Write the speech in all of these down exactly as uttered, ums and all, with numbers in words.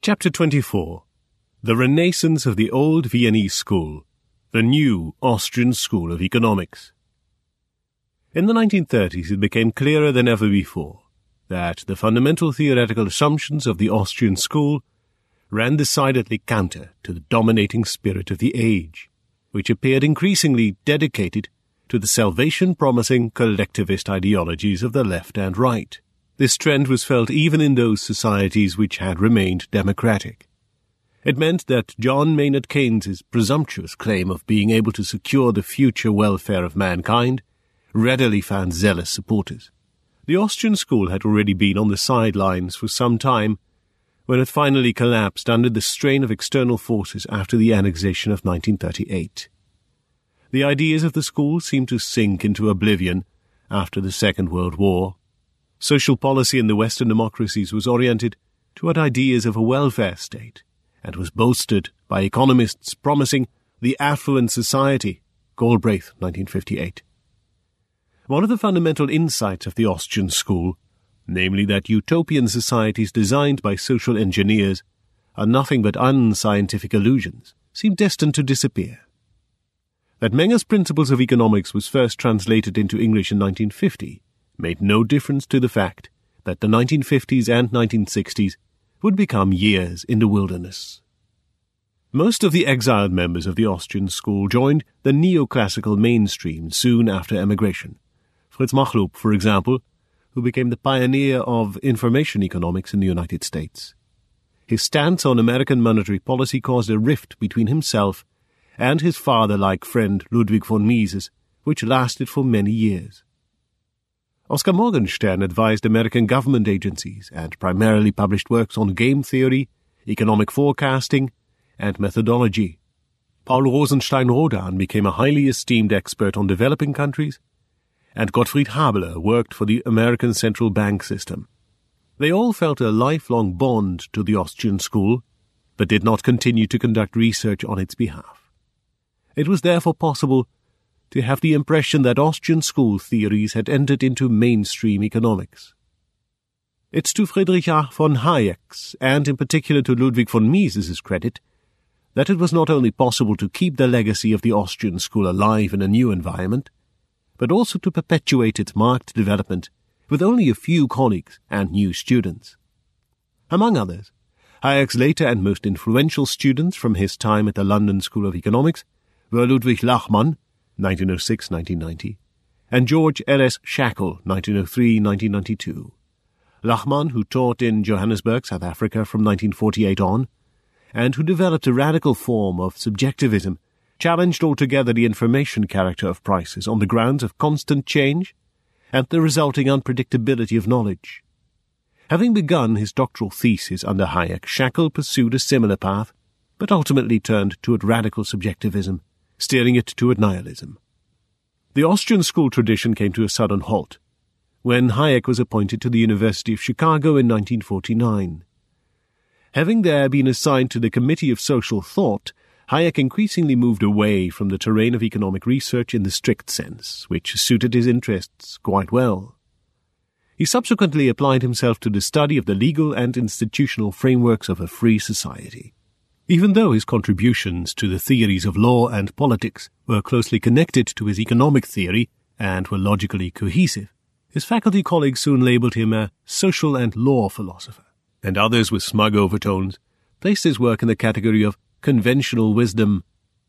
Chapter twenty-four. The Renaissance of the Old Viennese School, the New Austrian School of Economics. In the nineteen thirties, it became clearer than ever before that the fundamental theoretical assumptions of the Austrian school ran decidedly counter to the dominating spirit of the age, which appeared increasingly dedicated to the salvation-promising collectivist ideologies of the left and right. This trend was felt even in those societies which had remained democratic. It meant that John Maynard Keynes's presumptuous claim of being able to secure the future welfare of mankind readily found zealous supporters. The Austrian school had already been on the sidelines for some time when it finally collapsed under the strain of external forces after the annexation of nineteen thirty-eight. The ideas of the school seemed to sink into oblivion after the Second World War. Social policy in the Western democracies was oriented toward ideas of a welfare state and was bolstered by economists promising the affluent society, Galbraith, nineteen fifty-eight. One of the fundamental insights of the Austrian school, namely that utopian societies designed by social engineers are nothing but unscientific illusions, seemed destined to disappear. That Menger's Principles of Economics was first translated into English in nineteen fifty made no difference to the fact that the nineteen fifties and nineteen sixties would become years in the wilderness. Most of the exiled members of the Austrian school joined the neoclassical mainstream soon after emigration. Fritz Machlup, for example, who became the pioneer of information economics in the United States. His stance on American monetary policy caused a rift between himself and his father-like friend Ludwig von Mises, which lasted for many years. Oskar Morgenstern advised American government agencies and primarily published works on game theory, economic forecasting, and methodology. Paul Rosenstein-Rodan became a highly esteemed expert on developing countries, and Gottfried Haberler worked for the American central bank system. They all felt a lifelong bond to the Austrian school, but did not continue to conduct research on its behalf. It was therefore possible to have the impression that Austrian school theories had entered into mainstream economics. It's to Friedrich von Hayek's, and in particular to Ludwig von Mises's credit, that it was not only possible to keep the legacy of the Austrian school alive in a new environment, but also to perpetuate its marked development with only a few colleagues and new students. Among others, Hayek's later and most influential students from his time at the London School of Economics were Ludwig Lachmann, nineteen oh six to nineteen ninety, and George L S Shackle, nineteen oh three to nineteen ninety-two. Lachmann, who taught in Johannesburg, South Africa from nineteen forty-eight on, and who developed a radical form of subjectivism, challenged altogether the information character of prices on the grounds of constant change and the resulting unpredictability of knowledge. Having begun his doctoral thesis under Hayek, Shackle pursued a similar path, but ultimately turned toward radical subjectivism, steering it toward nihilism. The Austrian school tradition came to a sudden halt when Hayek was appointed to the University of Chicago in nineteen forty-nine. Having there been assigned to the Committee of Social Thought, Hayek increasingly moved away from the terrain of economic research in the strict sense, which suited his interests quite well. He subsequently applied himself to the study of the legal and institutional frameworks of a free society. Even though his contributions to the theories of law and politics were closely connected to his economic theory and were logically cohesive, his faculty colleagues soon labeled him a social and law philosopher, and others with smug overtones placed his work in the category of conventional wisdom.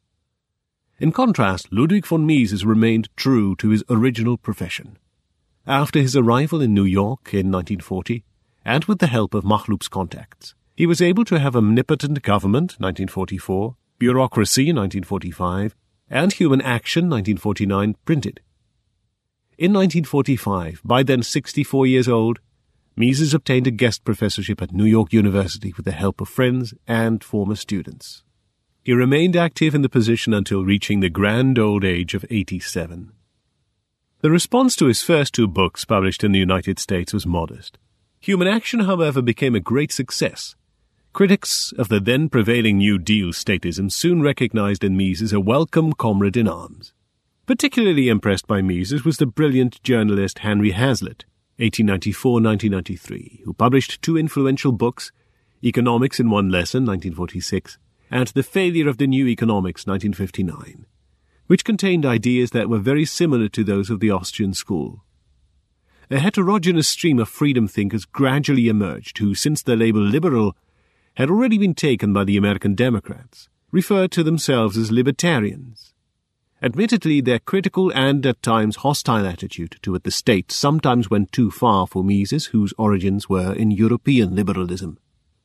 In contrast, Ludwig von Mises remained true to his original profession. After his arrival in New York in nineteen forty, and with the help of Machlup's contacts, he was able to have Omnipotent Government, nineteen forty-four, Bureaucracy, nineteen forty-five, and Human Action, nineteen forty-nine, printed. In nineteen forty-five, by then sixty-four years old, Mises obtained a guest professorship at New York University with the help of friends and former students. He remained active in the position until reaching the grand old age of eighty-seven. The response to his first two books published in the United States was modest. Human Action, however, became a great success. Critics of the then prevailing New Deal statism soon recognized in Mises a welcome comrade in arms. Particularly impressed by Mises was the brilliant journalist Henry Hazlitt, eighteen ninety-four to nineteen ninety-three, who published two influential books Economics in One Lesson, nineteen forty-six, and The Failure of the New Economics, nineteen fifty-nine, which contained ideas that were very similar to those of the Austrian school. A heterogeneous stream of freedom thinkers gradually emerged who, since the label liberal had already been taken by the American Democrats, referred to themselves as libertarians. Admittedly, their critical and at times hostile attitude toward the state sometimes went too far for Mises, whose origins were in European liberalism.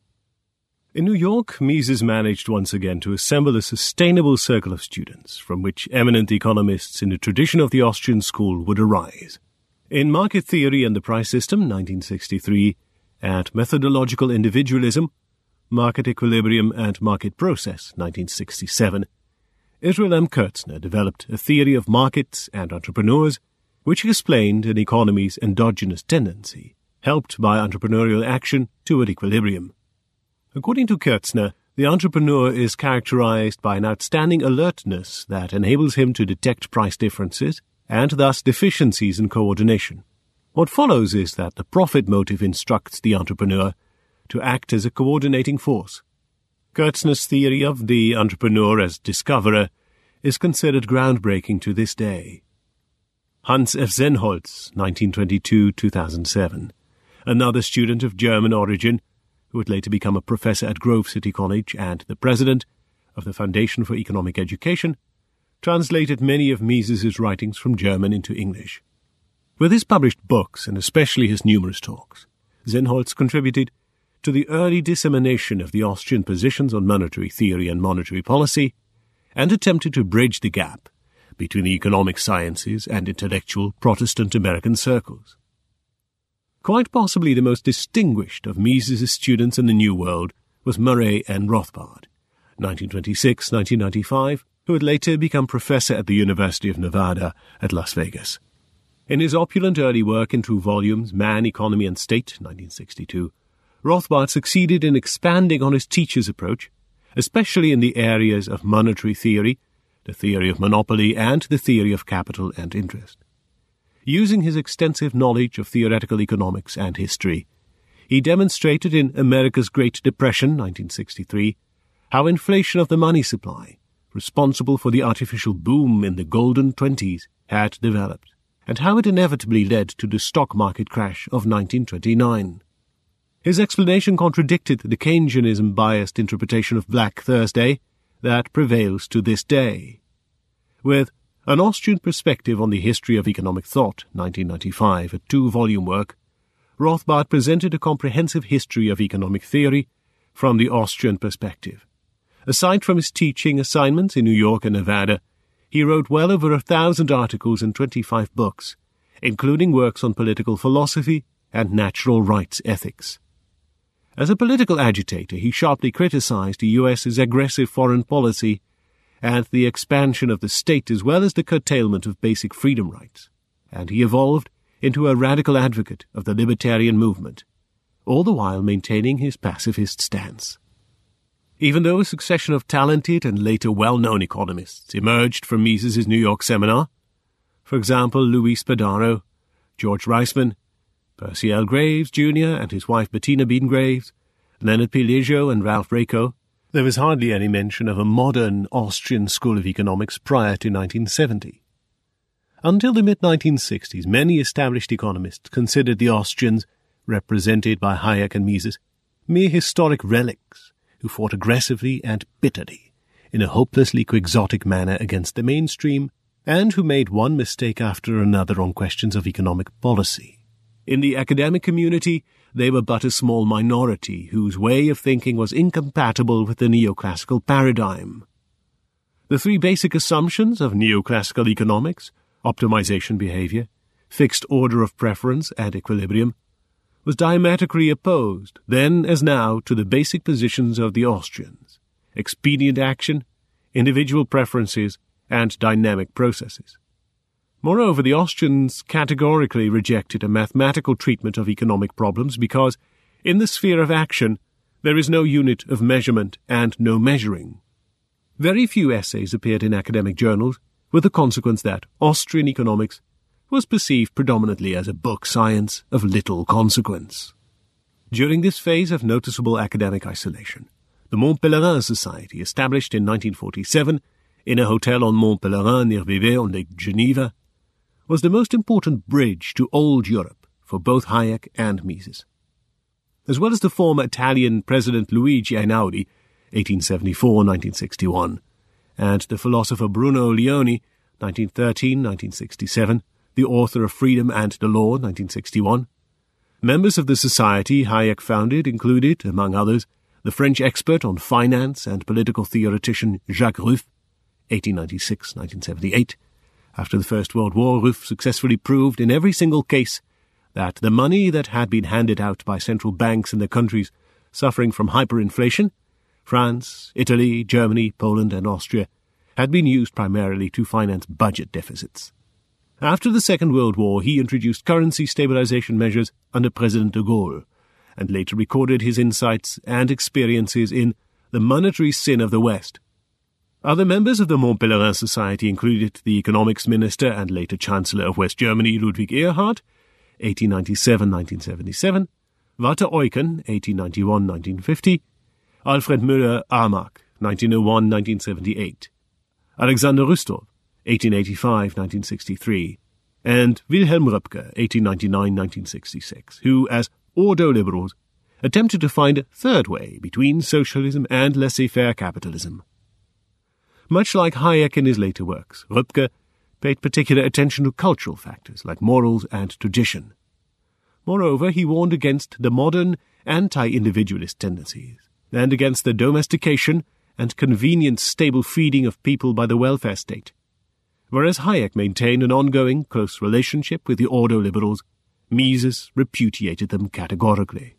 In New York, Mises managed once again to assemble a sustainable circle of students from which eminent economists in the tradition of the Austrian school would arise. In Market Theory and the Price System, nineteen sixty-three, and Methodological Individualism, Market Equilibrium and Market Process, nineteen sixty-seven, Israel M. Kirzner developed a theory of markets and entrepreneurs which explained an economy's endogenous tendency, helped by entrepreneurial action toward equilibrium. According to Kirzner, the entrepreneur is characterized by an outstanding alertness that enables him to detect price differences and thus deficiencies in coordination. What follows is that the profit motive instructs the entrepreneur to act as a coordinating force. Kirzner's theory of the entrepreneur as discoverer is considered groundbreaking to this day. Hans F. Sennholz, nineteen twenty-two to two thousand seven, another student of German origin, who would later become a professor at Grove City College and the president of the Foundation for Economic Education, translated many of Mises's writings from German into English. With his published books, and especially his numerous talks, Sennholz contributed to the early dissemination of the Austrian positions on monetary theory and monetary policy, and attempted to bridge the gap between the economic sciences and intellectual Protestant American circles. Quite possibly the most distinguished of Mises's students in the New World was Murray N. Rothbard, nineteen twenty-six to nineteen ninety-five, who would later become professor at the University of Nevada at Las Vegas. In his opulent early work in two volumes, Man, Economy and State, nineteen sixty-two, Rothbard succeeded in expanding on his teacher's approach, especially in the areas of monetary theory, the theory of monopoly, and the theory of capital and interest. Using his extensive knowledge of theoretical economics and history, he demonstrated in America's Great Depression, nineteen sixty-three, how inflation of the money supply, responsible for the artificial boom in the golden twenties, had developed, and how it inevitably led to the stock market crash of nineteen twenty-nine. His explanation contradicted the Keynesianism-biased interpretation of Black Thursday that prevails to this day. With An Austrian Perspective on the History of Economic Thought, nineteen ninety-five, a two-volume work, Rothbard presented a comprehensive history of economic theory from the Austrian perspective. Aside from his teaching assignments in New York and Nevada, he wrote well over a thousand articles and twenty-five books, including works on political philosophy and natural rights ethics. As a political agitator, he sharply criticized the U S's aggressive foreign policy and the expansion of the state as well as the curtailment of basic freedom rights, and he evolved into a radical advocate of the libertarian movement, all the while maintaining his pacifist stance. Even though a succession of talented and later well-known economists emerged from Mises's New York seminar, for example Luis Spadaro, George Reisman, Percy L. Graves, Junior and his wife Bettina Bean Graves, Leonard P. Liggio and Ralph Raico, there was hardly any mention of a modern Austrian school of economics prior to nineteen seventy. Until the mid nineteen sixties, many established economists considered the Austrians, represented by Hayek and Mises, mere historic relics who fought aggressively and bitterly in a hopelessly quixotic manner against the mainstream, and who made one mistake after another on questions of economic policy. In the academic community, they were but a small minority whose way of thinking was incompatible with the neoclassical paradigm. The three basic assumptions of neoclassical economics, optimization behavior, fixed order of preference, and equilibrium, was diametrically opposed, then as now, to the basic positions of the Austrians: expedient action, individual preferences, and dynamic processes. Moreover, the Austrians categorically rejected a mathematical treatment of economic problems because, in the sphere of action, there is no unit of measurement and no measuring. Very few essays appeared in academic journals, with the consequence that Austrian economics was perceived predominantly as a book science of little consequence. During this phase of noticeable academic isolation, the Mont Pelerin Society, established in nineteen forty-seven in a hotel on Mont Pelerin near Vevey on Lake Geneva, was the most important bridge to old Europe for both Hayek and Mises. As well as the former Italian President Luigi Einaudi, eighteen seventy-four to nineteen sixty-one, and the philosopher Bruno Leoni, nineteen thirteen to nineteen sixty-seven, the author of Freedom and the Law, nineteen sixty-one, members of the society Hayek founded included, among others, the French expert on finance and political theoretician Jacques Rueff, eighteen ninety-six to nineteen seventy-eight. After the First World War, Rueff successfully proved in every single case that the money that had been handed out by central banks in the countries suffering from hyperinflation, France, Italy, Germany, Poland, and Austria, had been used primarily to finance budget deficits. After the Second World War, he introduced currency stabilization measures under President de Gaulle, and later recorded his insights and experiences in The Monetary Sin of the West. Other members of the Mont Pelerin Society included the economics minister and later Chancellor of West Germany, Ludwig Erhard, eighteen ninety-seven to nineteen seventy-seven, Walter Eucken, eighteen ninety-one to nineteen fifty, Alfred Müller-Armack, nineteen oh one to nineteen seventy-eight, Alexander Rüstov, eighteen eighty-five to nineteen sixty-three, and Wilhelm Röpke, eighteen ninety-nine to nineteen sixty-six, who, as ordo-liberals, attempted to find a third way between socialism and laissez-faire capitalism. Much like Hayek in his later works, Röpke paid particular attention to cultural factors like morals and tradition. Moreover, he warned against the modern anti-individualist tendencies and against the domestication and convenient stable feeding of people by the welfare state. Whereas Hayek maintained an ongoing close relationship with the ordo-liberals, Mises repudiated them categorically.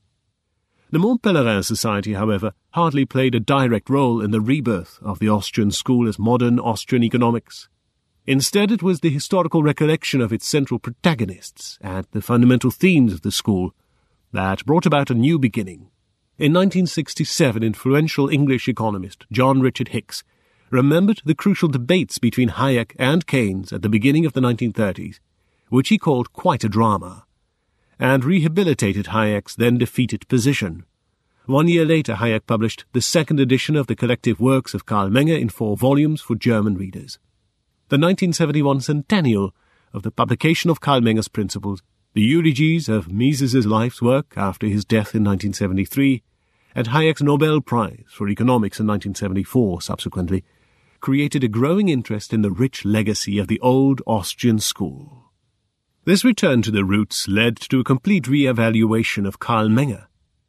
The Mont Pelerin Society, however, hardly played a direct role in the rebirth of the Austrian school as modern Austrian economics. Instead, it was the historical recollection of its central protagonists and the fundamental themes of the school that brought about a new beginning. In nineteen sixty-seven, influential English economist John Richard Hicks remembered the crucial debates between Hayek and Keynes at the beginning of the nineteen thirties, which he called quite a drama, and rehabilitated Hayek's then-defeated position. One year later, Hayek published the second edition of the collective works of Karl Menger in four volumes for German readers. The nineteen seventy-one centennial of the publication of Karl Menger's principles, the eulogies of Mises's life's work after his death in nineteen seventy-three, and Hayek's Nobel Prize for Economics in nineteen seventy-four subsequently, created a growing interest in the rich legacy of the old Austrian school. This return to the roots led to a complete re-evaluation of Karl Menger.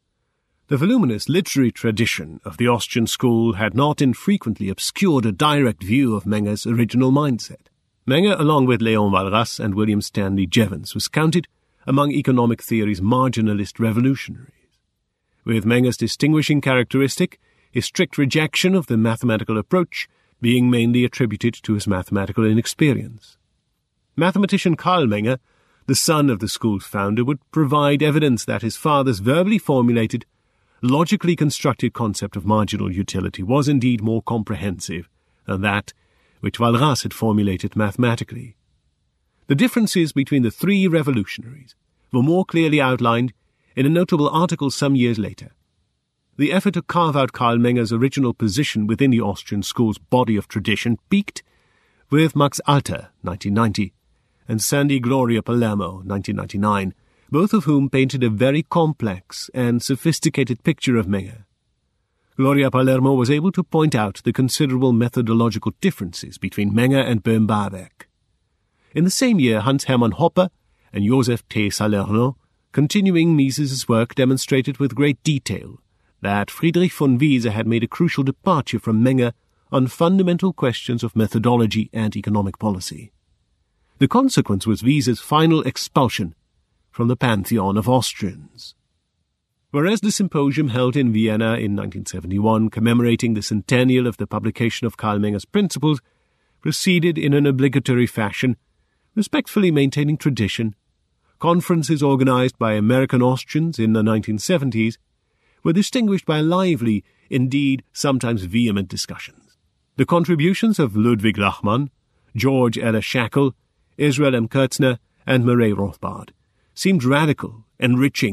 The voluminous literary tradition of the Austrian school had not infrequently obscured a direct view of Menger's original mindset. Menger, along with Léon Walras and William Stanley Jevons, was counted among economic theory's marginalist revolutionaries. With Menger's distinguishing characteristic, his strict rejection of the mathematical approach being mainly attributed to his mathematical inexperience. Mathematician Karl Menger, the son of the school's founder, would provide evidence that his father's verbally formulated, logically constructed concept of marginal utility was indeed more comprehensive than that which Walras had formulated mathematically. The differences between the three revolutionaries were more clearly outlined in a notable article some years later. The effort to carve out Karl Menger's original position within the Austrian school's body of tradition peaked with Max Alter, nineteen ninety, and Sandy Gloria Palermo, nineteen ninety-nine, both of whom painted a very complex and sophisticated picture of Menger. Gloria Palermo was able to point out the considerable methodological differences between Menger and Böhm-Bawerk. In the same year, Hans Hermann Hoppe and Joseph T. Salerno, continuing Mises's work, demonstrated with great detail that Friedrich von Wiese had made a crucial departure from Menger on fundamental questions of methodology and economic policy. The consequence was Wiese's final expulsion from the pantheon of Austrians. Whereas the symposium held in Vienna in nineteen seventy-one, commemorating the centennial of the publication of Karl Menger's principles, proceeded in an obligatory fashion, respectfully maintaining tradition, conferences organized by American Austrians in the nineteen seventies were distinguished by lively, indeed sometimes vehement discussions. The contributions of Ludwig Lachmann, George L. Shackle, Israel M. Kurtzner, and Murray Rothbard seemed radical, enriching,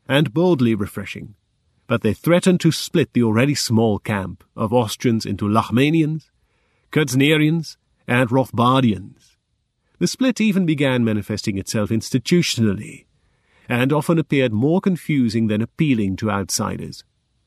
and boldly refreshing, but they threatened to split the already small camp of Austrians into Lachmanians, Kurznerians, and Rothbardians. The split even began manifesting itself institutionally, and often appeared more confusing than appealing to outsiders.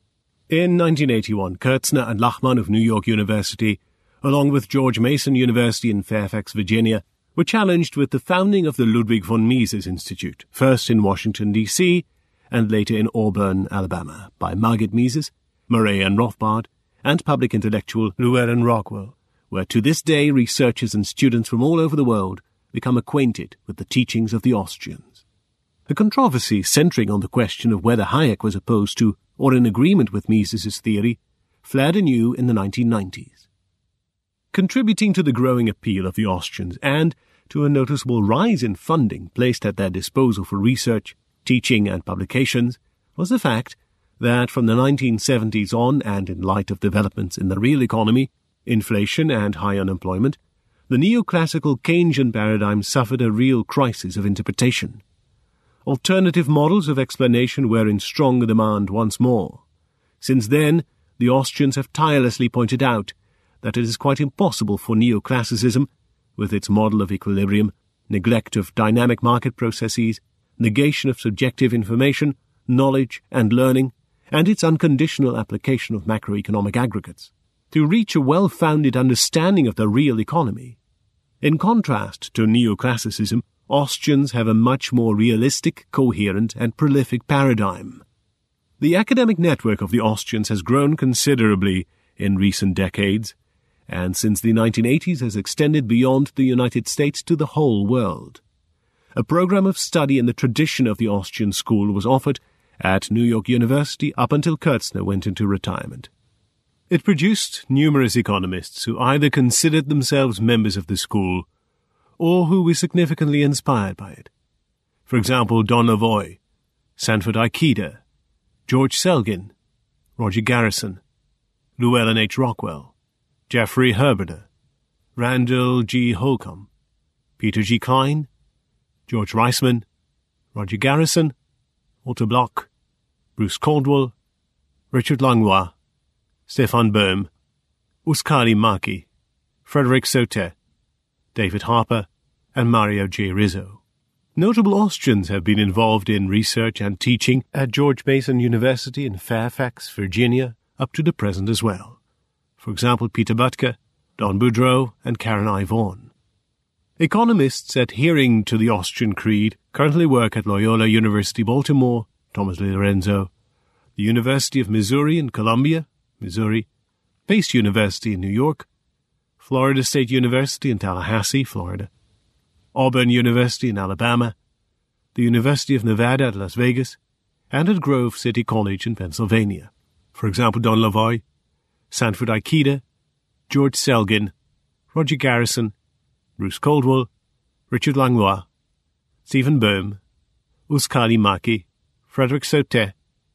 In nineteen eighty-one, Kurtzner and Lachmann of New York University, along with George Mason University in Fairfax, Virginia, were challenged with the founding of the Ludwig von Mises Institute, first in Washington, D C, and later in Auburn, Alabama, by Margit Mises, Murray and Rothbard, and public intellectual Llewellyn Rockwell, where to this day researchers and students from all over the world become acquainted with the teachings of the Austrians. The controversy centering on the question of whether Hayek was opposed to or in agreement with Mises's theory flared anew in the nineteen nineties. Contributing to the growing appeal of the Austrians and to a noticeable rise in funding placed at their disposal for research, teaching and publications was the fact that from the nineteen seventies on, and in light of developments in the real economy, inflation and high unemployment, the neoclassical Keynesian paradigm suffered a real crisis of interpretation. Alternative models of explanation were in strong demand once more. Since then, the Austrians have tirelessly pointed out that it is quite impossible for neoclassicism, with its model of equilibrium, neglect of dynamic market processes, negation of subjective information, knowledge and learning, and its unconditional application of macroeconomic aggregates, to reach a well-founded understanding of the real economy. In contrast to neoclassicism, Austrians have a much more realistic, coherent, and prolific paradigm. The academic network of the Austrians has grown considerably in recent decades, and since the nineteen eighties has extended beyond the United States to the whole world. A program of study in the tradition of the Austrian school was offered at New York University up until Kurtzner went into retirement. It produced numerous economists who either considered themselves members of the school or who were significantly inspired by it. For example, Don Lavoie, Sanford Ikeda, George Selgin, Roger Garrison, Llewellyn H. Rockwell, Jeffrey Herberder, Randall G. Holcomb, Peter G. Klein, George Reisman, Roger Garrison, Walter Block, Bruce Caldwell, Richard Langlois, Stefan Boehm, Uskali Maki, Frederick Sauter, David Harper, and Mario J. Rizzo. Notable Austrians have been involved in research and teaching at George Mason University in Fairfax, Virginia, up to the present as well. For example, Peter Butker, Don Boudreau, and Karen I. Vaughan. Economists adhering to the Austrian creed currently work at Loyola University Baltimore, Thomas Lee Lorenzo, the University of Missouri in Columbia, Missouri, Pace University in New York, Florida State University in Tallahassee, Florida, Auburn University in Alabama, the University of Nevada at Las Vegas, and at Grove City College in Pennsylvania. For example, Don Lavoie, Sanford Ikeda, George Selgin, Roger Garrison, Bruce Caldwell, Richard Langlois, Stephen Boehm, Uskali Maki, Frederick Sauter,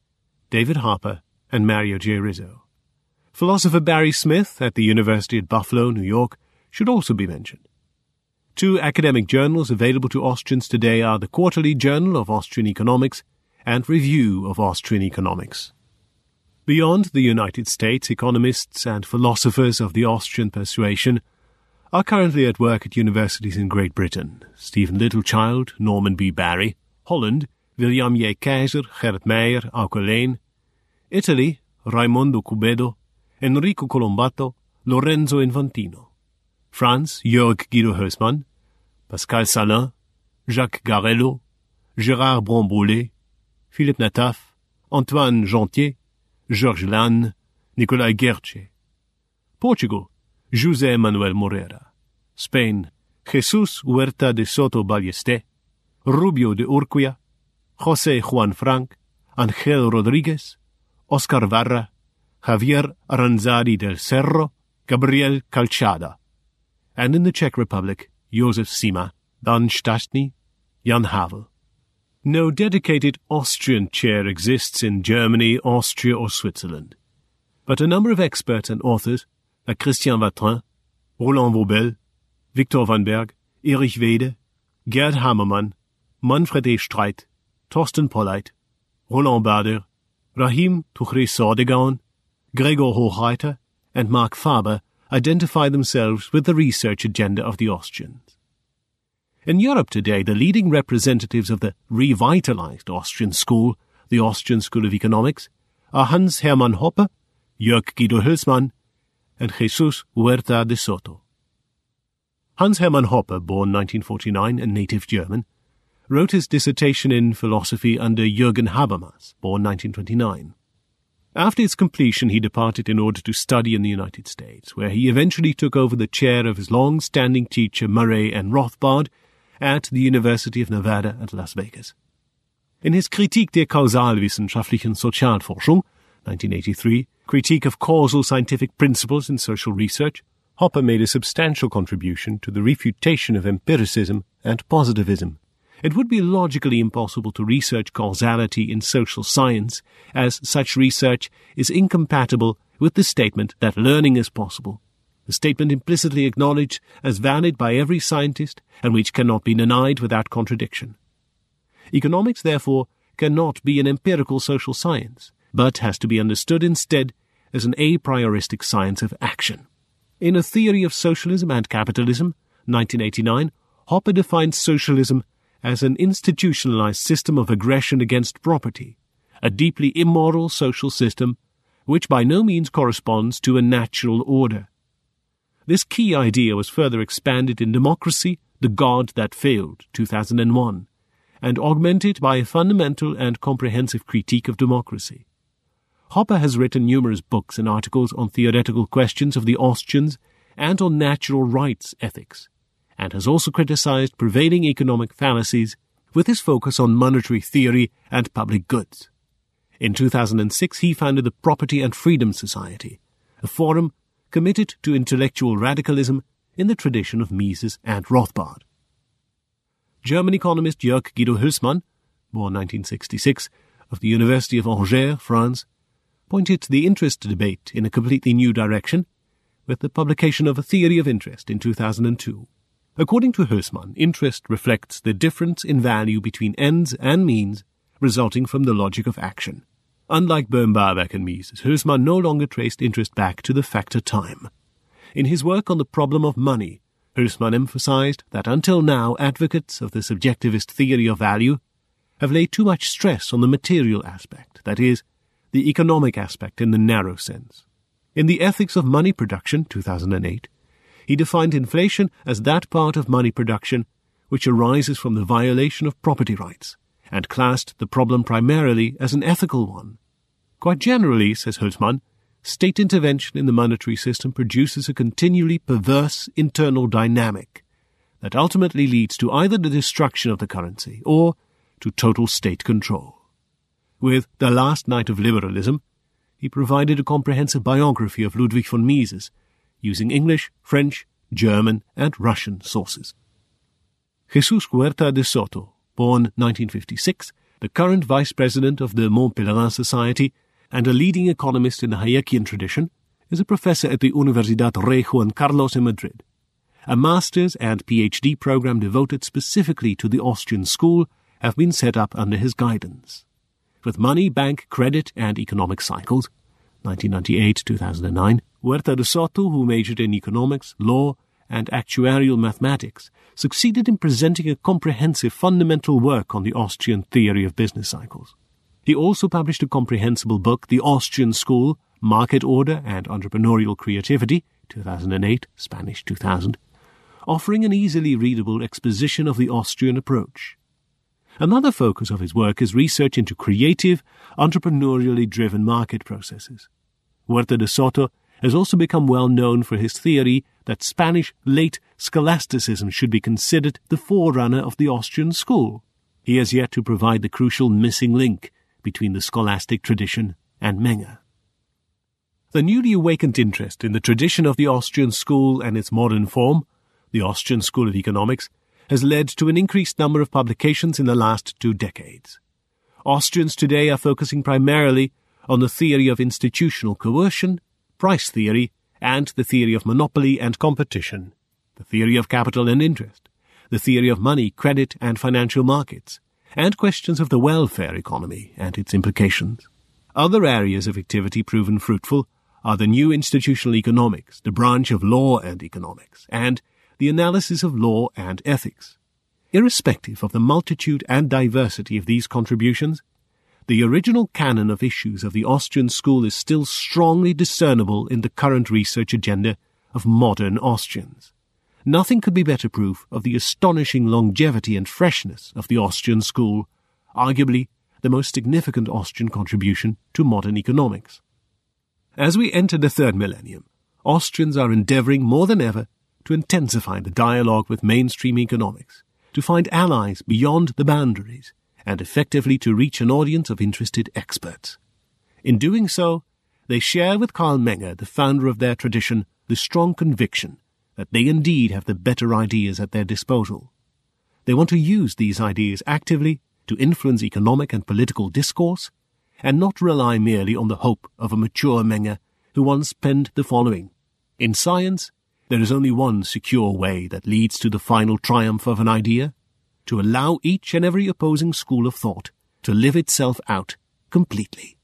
David Harper, and Mario J. Rizzo. Philosopher Barry Smith at the University at Buffalo, New York, should also be mentioned. Two academic journals available to Austrians today are the Quarterly Journal of Austrian Economics and Review of Austrian Economics. Beyond the United States, economists and philosophers of the Austrian persuasion are currently at work at universities in Great Britain: Stephen Littlechild, Norman B. Barry; Holland, William J. Keizer, Gerrit Meyer, Auke Lehn; Italy, Raimondo Cubedo, Enrico Colombato, Lorenzo Infantino; France, Jörg Guido Haussmann, Pascal Salin, Jacques Garello, Gérard Brombroulet, Philippe Nataf, Antoine Gentier, Georges Lannes, Nicolai Gerche; Portugal, José Manuel Moreira; Spain, Jesús Huerta de Soto Ballester, Rubio de Urquia, José Juan Frank, Ángel Rodríguez, Oscar Varra, Javier Aranzadi del Cerro, Gabriel Calçada; and in the Czech Republic, Josef Sima, Dan Stastny, Jan Havel. No dedicated Austrian chair exists in Germany, Austria, or Switzerland, but a number of experts and authors, like Christian Vatrin, Roland Vaubel, Victor van Berg, Erich Wede, Gerd Hamermann, Manfred E. Streit, Thorsten Polleit, Roland Bader, Rahim Tuchri-Sordegaon, Gregor Hochreiter, and Mark Faber identify themselves with the research agenda of the Austrians. In Europe today, the leading representatives of the revitalized Austrian school, the Austrian School of Economics, are Hans Hermann Hoppe, Jörg Guido Hülsmann, and Jesus Huerta de Soto. Hans Hermann Hoppe, born nineteen forty-nine, a native German, wrote his dissertation in philosophy under Jürgen Habermas, born nineteen twenty-nine. After its completion, he departed in order to study in the United States, where he eventually took over the chair of his long-standing teacher Murray and Rothbard at the University of Nevada at Las Vegas. In his Kritik der kausalwissenschaftlichen Sozialforschung, nineteen eighty-three, Critique of Causal Scientific Principles in Social Research, Hoppe made a substantial contribution to the refutation of empiricism and positivism. It would be logically impossible to research causality in social science, as such research is incompatible with the statement that learning is possible, a statement implicitly acknowledged as valid by every scientist and which cannot be denied without contradiction. Economics, therefore, cannot be an empirical social science, but has to be understood instead as an a prioristic science of action. In A Theory of Socialism and Capitalism, nineteen eighty-nine, Hoppe defined socialism as an institutionalized system of aggression against property, a deeply immoral social system which by no means corresponds to a natural order. This key idea was further expanded in Democracy, The God That Failed, two thousand one, and augmented by a fundamental and comprehensive critique of democracy. Hoppe has written numerous books and articles on theoretical questions of the Austrians and on natural rights ethics, and has also criticized prevailing economic fallacies with his focus on monetary theory and public goods. In two thousand six, he founded the Property and Freedom Society, a forum committed to intellectual radicalism in the tradition of Mises and Rothbard. German economist Jörg Guido Hülsmann, born nineteen sixty-six, of the University of Angers, France, pointed the interest debate in a completely new direction with the publication of A Theory of Interest in two thousand two. According to Hülsmann, interest reflects the difference in value between ends and means resulting from the logic of action. Unlike Böhm-Bawerk and Mises, Hülsmann no longer traced interest back to the factor time. In his work on the problem of money, Hülsmann emphasized that until now advocates of the subjectivist theory of value have laid too much stress on the material aspect, that is, the economic aspect in the narrow sense. In The Ethics of Money Production, two thousand eight, he defined inflation as that part of money production which arises from the violation of property rights, and classed the problem primarily as an ethical one. Quite generally, says Hülsmann, state intervention in the monetary system produces a continually perverse internal dynamic that ultimately leads to either the destruction of the currency or to total state control. With The Last Night of Liberalism, he provided a comprehensive biography of Ludwig von Mises, using English, French, German, and Russian sources. Jesus Huerta de Soto, born nineteen fifty-six, the current vice president of the Mont Pelerin Society and a leading economist in the Hayekian tradition, is a professor at the Universidad Rey Juan Carlos in Madrid. A master's and PhD program devoted specifically to the Austrian school have been set up under his guidance. With Money, Bank, Credit, and Economic Cycles, nineteen ninety-eight to two thousand nine, Huerta de Soto, who majored in economics, law, and actuarial mathematics, succeeded in presenting a comprehensive fundamental work on the Austrian theory of business cycles. He also published a comprehensible book, The Austrian School, Market Order and Entrepreneurial Creativity, two thousand eight, Spanish two thousand, offering an easily readable exposition of the Austrian approach. Another focus of his work is research into creative, entrepreneurially driven market processes. Huerta de Soto has also become well known for his theory that Spanish late scholasticism should be considered the forerunner of the Austrian school. He has yet to provide the crucial missing link between the scholastic tradition and Menger. The newly awakened interest in the tradition of the Austrian school and its modern form, the Austrian School of Economics, has led to an increased number of publications in the last two decades. Austrians today are focusing primarily on the theory of institutional coercion, price theory, and the theory of monopoly and competition, the theory of capital and interest, the theory of money, credit, and financial markets, and questions of the welfare economy and its implications. Other areas of activity proven fruitful are the new institutional economics, the branch of law and economics, and the analysis of law and ethics. Irrespective of the multitude and diversity of these contributions, the original canon of issues of the Austrian school is still strongly discernible in the current research agenda of modern Austrians. Nothing could be better proof of the astonishing longevity and freshness of the Austrian school, arguably the most significant Austrian contribution to modern economics. As we enter the third millennium, Austrians are endeavoring more than ever to intensify the dialogue with mainstream economics, to find allies beyond the boundaries, and effectively to reach an audience of interested experts. In doing so, they share with Karl Menger, the founder of their tradition, the strong conviction that they indeed have the better ideas at their disposal. They want to use these ideas actively to influence economic and political discourse, and not rely merely on the hope of a mature Menger who once penned the following: "In science, there is only one secure way that leads to the final triumph of an idea, to allow each and every opposing school of thought to live itself out completely."